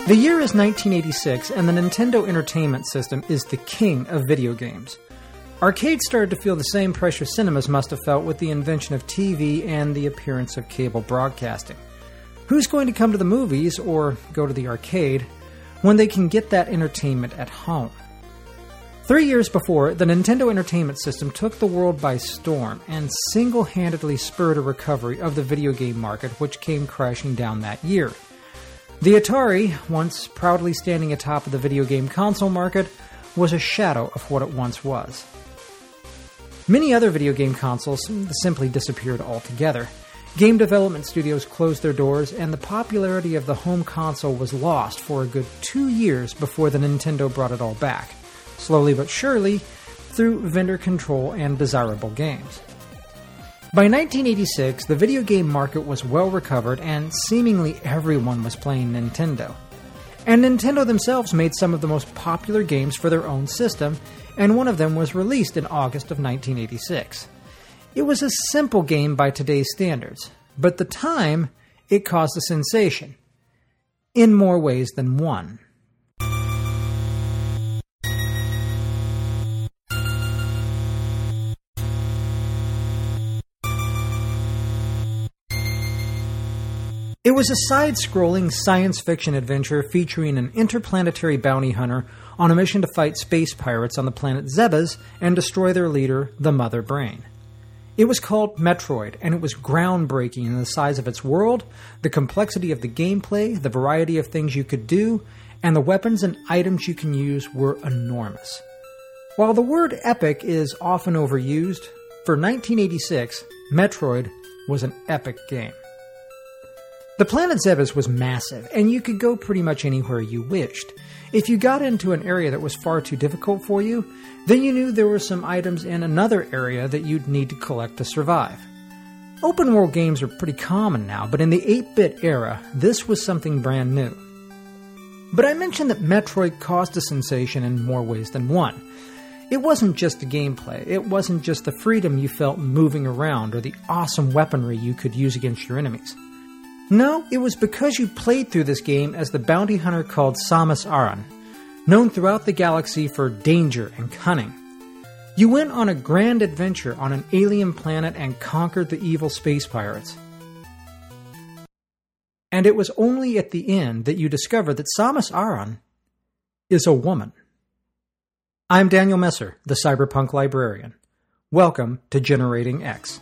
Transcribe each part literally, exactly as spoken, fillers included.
The year is nineteen eighty-six, and the Nintendo Entertainment System is the king of video games. Arcades started to feel the same pressure cinemas must have felt with the invention of T V and the appearance of cable broadcasting. Who's going to come to the movies, or go to the arcade, when they can get that entertainment at home? Three years before, the Nintendo Entertainment System took the world by storm and single-handedly spurred a recovery of the video game market, which came crashing down that year. The Atari, once proudly standing atop of the video game console market, was a shadow of what it once was. Many other video game consoles simply disappeared altogether. Game development studios closed their doors, and the popularity of the home console was lost for a good two years before the Nintendo brought it all back, slowly but surely, through vendor control and desirable games. By nineteen eighty-six, the video game market was well recovered, and seemingly everyone was playing Nintendo. And Nintendo themselves made some of the most popular games for their own system, and one of them was released in August of nineteen eighty-six. It was a simple game by today's standards, but at the time, it caused a sensation. In more ways than one. It was a side-scrolling science fiction adventure featuring an interplanetary bounty hunter on a mission to fight space pirates on the planet Zebes and destroy their leader, the Mother Brain. It was called Metroid, and it was groundbreaking in the size of its world, the complexity of the gameplay, the variety of things you could do, and the weapons and items you can use were enormous. While the word epic is often overused, for nineteen eighty-six, Metroid was an epic game. The planet Zebes was massive, and you could go pretty much anywhere you wished. If you got into an area that was far too difficult for you, then you knew there were some items in another area that you'd need to collect to survive. Open-world games are pretty common now, but in the eight-bit era, this was something brand new. But I mentioned that Metroid caused a sensation in more ways than one. It wasn't just the gameplay, it wasn't just the freedom you felt moving around or the awesome weaponry you could use against your enemies. No, it was because you played through this game as the bounty hunter called Samus Aran, known throughout the galaxy for danger and cunning. You went on a grand adventure on an alien planet and conquered the evil space pirates. And it was only at the end that you discovered that Samus Aran is a woman. I'm Daniel Messer, the Cyberpunk Librarian. Welcome to Generating X.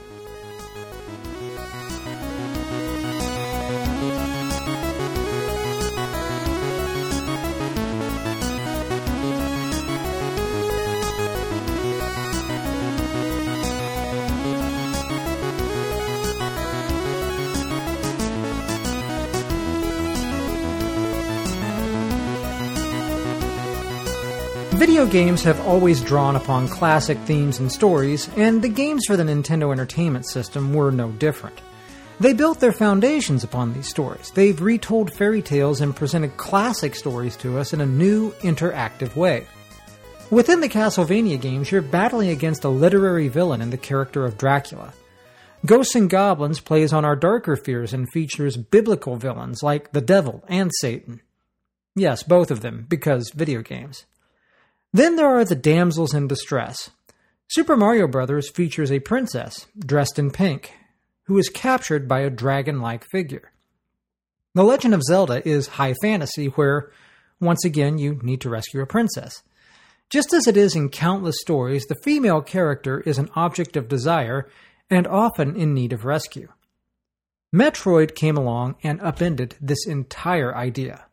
Video games have always drawn upon classic themes and stories, and the games for the Nintendo Entertainment System were no different. They built their foundations upon these stories. They've retold fairy tales and presented classic stories to us in a new, interactive way. Within the Castlevania games, you're battling against a literary villain in the character of Dracula. Ghosts and Goblins plays on our darker fears and features biblical villains like the devil and Satan. Yes, both of them, because video games. Then there are the damsels in distress. Super Mario Bros. Features a princess, dressed in pink, who is captured by a dragon-like figure. The Legend of Zelda is high fantasy where, once again, you need to rescue a princess. Just as it is in countless stories, the female character is an object of desire and often in need of rescue. Metroid came along and upended this entire idea.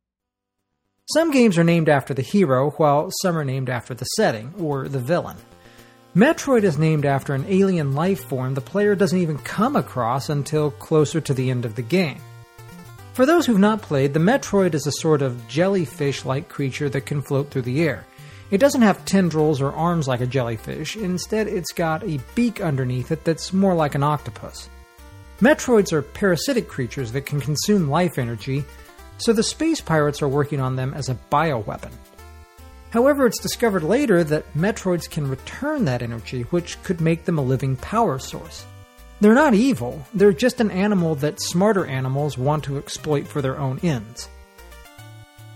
Some games are named after the hero, while some are named after the setting, or the villain. Metroid is named after an alien life form the player doesn't even come across until closer to the end of the game. For those who've not played, the Metroid is a sort of jellyfish-like creature that can float through the air. It doesn't have tendrils or arms like a jellyfish, instead it's got a beak underneath it that's more like an octopus. Metroids are parasitic creatures that can consume life energy, so the space pirates are working on them as a bioweapon. However, it's discovered later that Metroids can return that energy, which could make them a living power source. They're not evil, they're just an animal that smarter animals want to exploit for their own ends.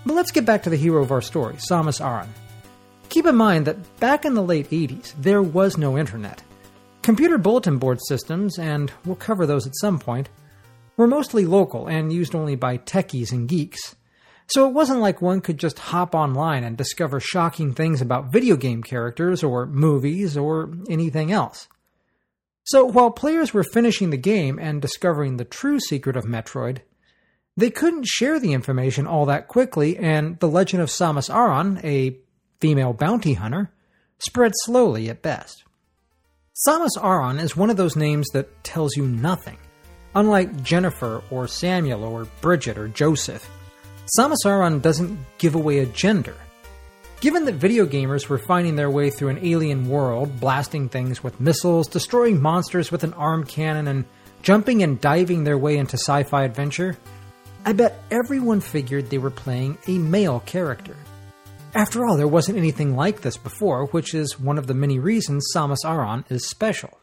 But let's get back to the hero of our story, Samus Aran. Keep in mind that back in the late eighties, there was no internet. Computer bulletin board systems, and we'll cover those at some point, were mostly local and used only by techies and geeks. So it wasn't like one could just hop online and discover shocking things about video game characters or movies or anything else. So while players were finishing the game and discovering the true secret of Metroid, they couldn't share the information all that quickly, and the legend of Samus Aran, a female bounty hunter, spread slowly at best. Samus Aran is one of those names that tells you nothing. Unlike Jennifer or Samuel or Bridget or Joseph, Samus Aran doesn't give away a gender. Given that video gamers were finding their way through an alien world, blasting things with missiles, destroying monsters with an arm cannon, and jumping and diving their way into sci-fi adventure, I bet everyone figured they were playing a male character. After all, there wasn't anything like this before, which is one of the many reasons Samus Aran is special.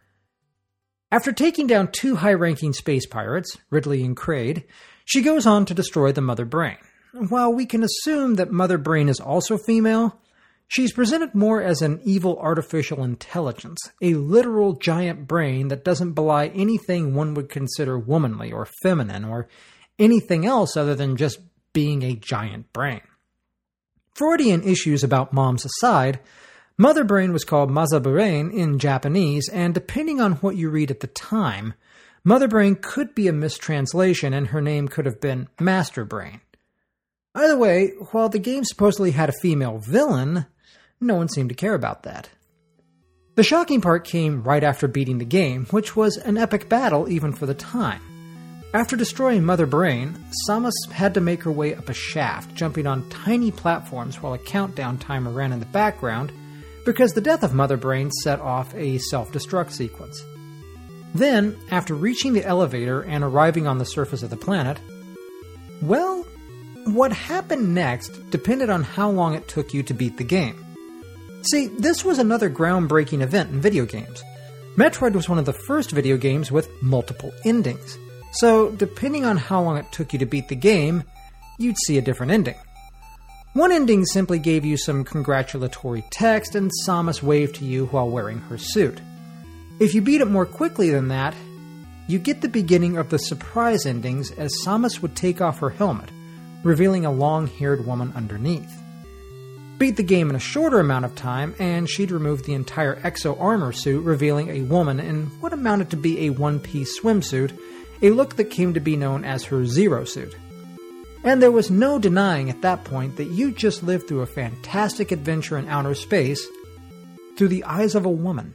After taking down two high-ranking space pirates, Ridley and Kraid, she goes on to destroy the Mother Brain. While we can assume that Mother Brain is also female, she's presented more as an evil artificial intelligence, a literal giant brain that doesn't belie anything one would consider womanly or feminine or anything else other than just being a giant brain. Freudian issues about moms aside, Mother Brain was called Mazabrain in Japanese, and depending on what you read at the time, Mother Brain could be a mistranslation and her name could have been Master Brain. Either way, while the game supposedly had a female villain, no one seemed to care about that. The shocking part came right after beating the game, which was an epic battle even for the time. After destroying Mother Brain, Samus had to make her way up a shaft, jumping on tiny platforms while a countdown timer ran in the background, because the death of Mother Brain set off a self-destruct sequence. Then, after reaching the elevator and arriving on the surface of the planet, well, what happened next depended on how long it took you to beat the game. See, this was another groundbreaking event in video games. Metroid was one of the first video games with multiple endings. So, depending on how long it took you to beat the game, you'd see a different ending. One ending simply gave you some congratulatory text and Samus waved to you while wearing her suit. If you beat it more quickly than that, you get the beginning of the surprise endings as Samus would take off her helmet, revealing a long-haired woman underneath. Beat the game in a shorter amount of time, and she'd remove the entire exo armor suit, revealing a woman in what amounted to be a one-piece swimsuit, a look that came to be known as her Zero Suit. And there was no denying at that point that you just lived through a fantastic adventure in outer space through the eyes of a woman.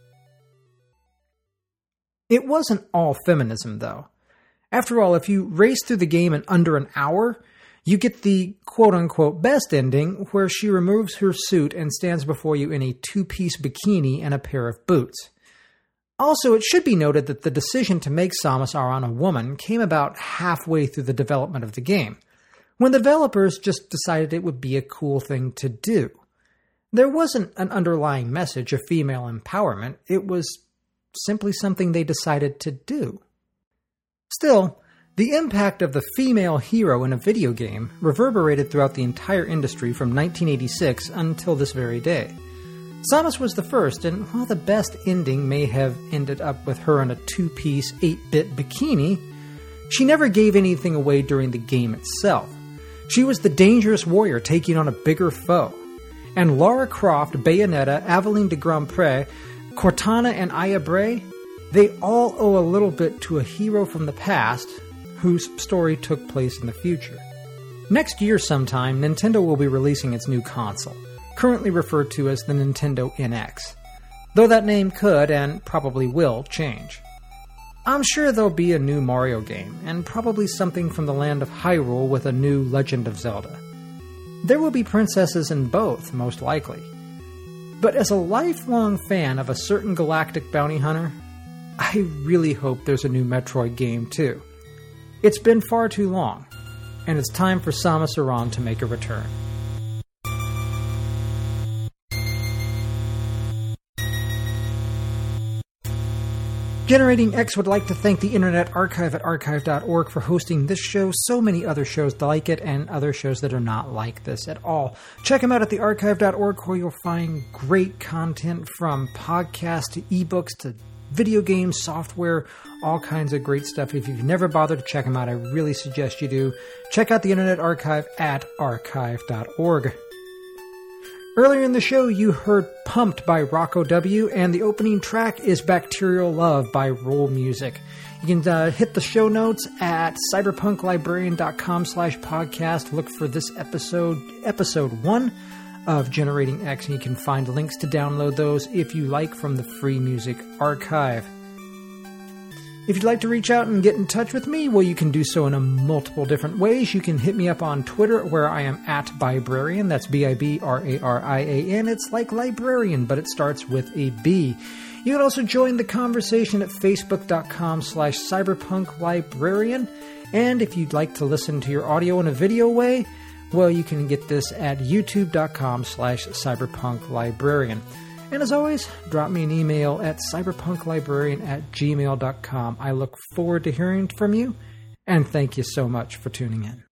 It wasn't all feminism, though. After all, if you race through the game in under an hour, you get the quote-unquote best ending, where she removes her suit and stands before you in a two-piece bikini and a pair of boots. Also, it should be noted that the decision to make Samus Aran a woman came about halfway through the development of the game, when the developers just decided it would be a cool thing to do. There wasn't an underlying message of female empowerment, it was simply something they decided to do. Still, the impact of the female hero in a video game reverberated throughout the entire industry from nineteen eighty-six until this very day. Samus was the first, and while the best ending may have ended up with her in a two-piece, eight-bit bikini, she never gave anything away during the game itself. She was the dangerous warrior taking on a bigger foe. And Lara Croft, Bayonetta, Aveline de Grandpré, Cortana, and Aya Bray, they all owe a little bit to a hero from the past whose story took place in the future. Next year sometime, Nintendo will be releasing its new console, currently referred to as the Nintendo N X, though that name could, and probably will, change. I'm sure there'll be a new Mario game, and probably something from the land of Hyrule with a new Legend of Zelda. There will be princesses in both, most likely. But as a lifelong fan of a certain galactic bounty hunter, I really hope there's a new Metroid game too. It's been far too long, and it's time for Samus Aran to make a return. Generating X would like to thank the Internet Archive at archive dot org for hosting this show, so many other shows like it, and other shows that are not like this at all. Check them out at the archive dot org, where you'll find great content from podcasts to ebooks to video games, software, all kinds of great stuff. If you've never bothered to check them out, I really suggest you do. Check out the Internet Archive at archive dot org. Earlier in the show, you heard Pumped by Rocco W., and the opening track is Bacterial Love by Roll Music. You can uh, hit the show notes at cyberpunklibrarian.com slash podcast. Look for this episode, episode one of Generating X, and you can find links to download those if you like from the Free Music Archive. If you'd like to reach out and get in touch with me, well, you can do so in a multiple different ways. You can hit me up on Twitter, where I am at Bibrarian. That's B I B R A R I A N. It's like librarian, but it starts with a B. You can also join the conversation at facebook.com slash cyberpunklibrarian. And if you'd like to listen to your audio in a video way, well, you can get this at youtube.com slash cyberpunklibrarian. And as always, drop me an email at cyberpunklibrarian at gmail dot com. I look forward to hearing from you, and thank you so much for tuning in.